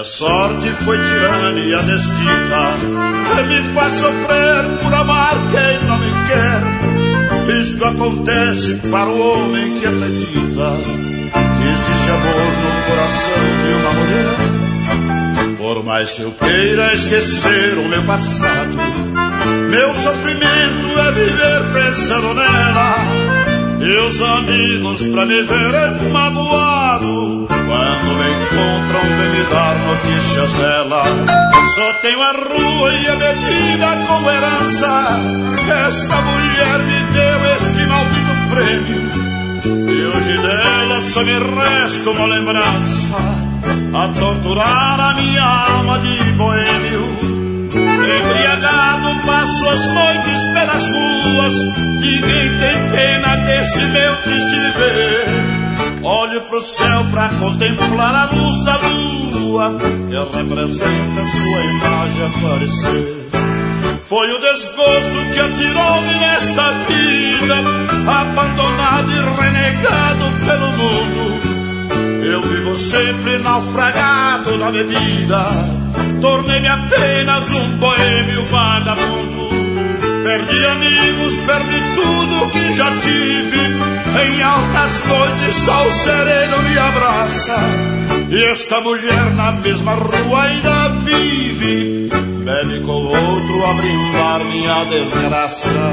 sorte foi tirania desdita, que me faz sofrer por amar quem não me quer. Isto acontece para o homem que acredita que existe amor no coração de uma mulher. Por mais que eu queira esquecer o meu passado, meu sofrimento é viver pensando nela. E os amigos pra me verem magoado, quando me encontram vem me dar notícias dela. Só tenho a rua e a bebida como herança. Esta mulher me deu este maldito prêmio, e hoje dela só me resta uma lembrança, a torturar a minha alma de boêmio. Embriagado passo as noites pelas ruas, ninguém tem pena desse meu triste viver. Olho pro céu pra contemplar a luz da lua, que representa sua imagem aparecer. Foi o desgosto que atirou-me nesta vida, abandonado e renegado pelo mundo. Eu vivo sempre naufragado na bebida, tornei-me apenas um boêmio vagabundo. Perdi amigos, perdi tudo que já tive. Em altas noites só o sereno me abraça, e esta mulher na mesma rua ainda vive, bebe com outro a brindar minha desgraça.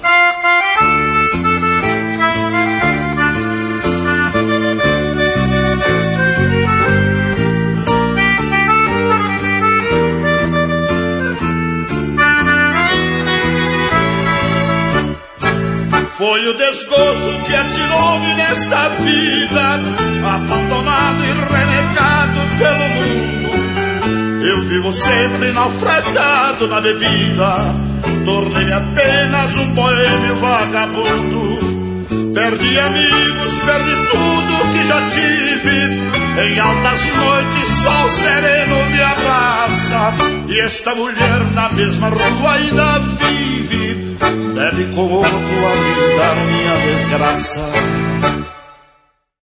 Foi o desgosto que atirou-me nesta vida, abandonado e renegado pelo mundo. Eu vivo sempre naufragado na bebida, tornei-me apenas um boêmio vagabundo. Perdi amigos, perdi tudo que já tive. Em altas noites só o sereno me abraça, e esta mulher na mesma rua ainda vive, bebe com outro a brindar minha desgraça.